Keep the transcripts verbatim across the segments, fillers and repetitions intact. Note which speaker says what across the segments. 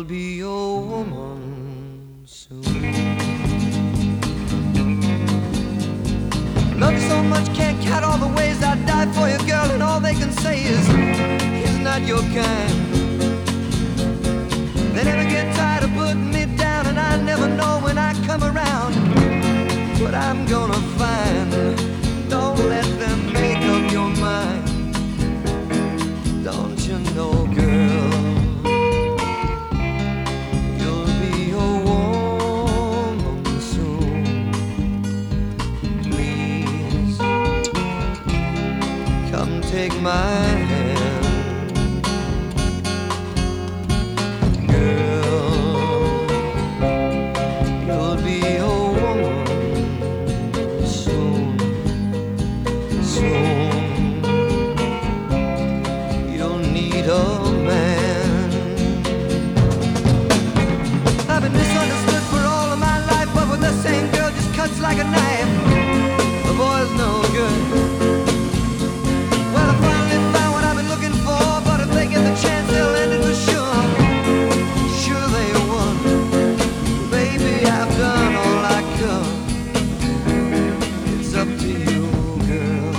Speaker 1: be your woman soon. Love you so much, can't count all the ways I'd die for you, girl, and all they can say is, he's not your kind. They never get tired of putting me down, and I never know when I come around what I'm gonna find. Don't let them make up your mind. Don't you know, girl, you'll be a woman soon. Please, come take my hand. Girl, you'll be a woman soon, soon. A man. I've been misunderstood for all of my life, but with the same girl just cuts like a knife. The boy's no good. Well, I finally found what I've been looking for, but if they get the chance, they'll end it for sure. Sure they won. Baby, I've done all I could. It's up to you, girl.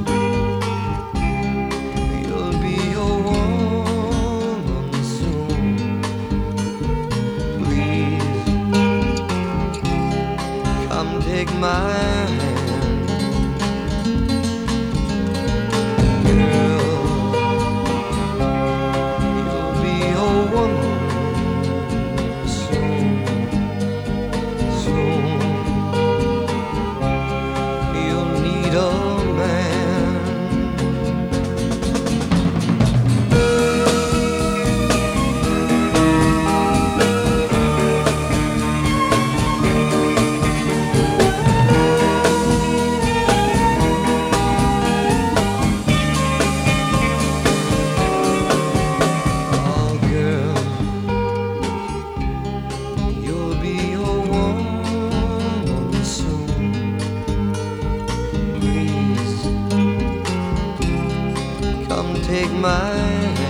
Speaker 1: You'll be your woman. Take my hand, girl, you'll be a woman soon, soon. You'll need a man. Take my hand.